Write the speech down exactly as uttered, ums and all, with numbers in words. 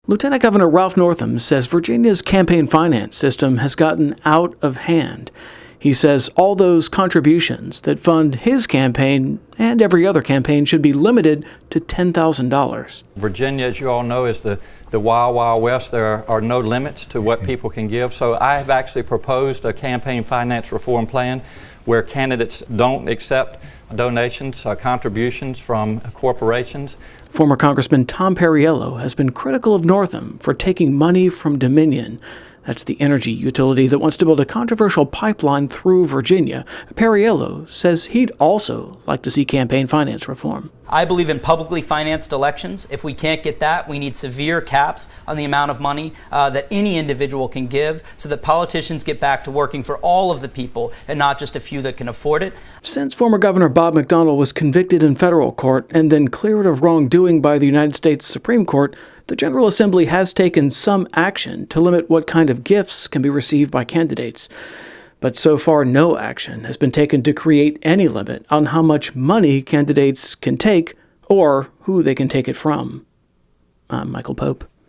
Lieutenant Governor Ralph Northam says Virginia's campaign finance system has gotten out of hand. He says all those contributions that fund his campaign and every other campaign should be limited to ten thousand dollars. Virginia, as you all know, is the, the wild, wild west. There are, are no limits to what people can give. So I have actually proposed a campaign finance reform plan where candidates don't accept donations, uh, contributions from corporations. Former Congressman Tom Perriello has been critical of Northam for taking money from Dominion. That's the energy utility that wants to build a controversial pipeline through Virginia. Perriello says he'd also like to see campaign finance reform. I believe in publicly financed elections. If we can't get that, we need severe caps on the amount of money uh, that any individual can give so that politicians get back to working for all of the people and not just a few that can afford it. Since former Governor Bob McDonnell was convicted in federal court and then cleared of wrongdoing by the United States Supreme Court, the General Assembly has taken some action to limit what kind of gifts can be received by candidates. But so far, no action has been taken to create any limit on how much money candidates can take or who they can take it from. I'm Michael Pope.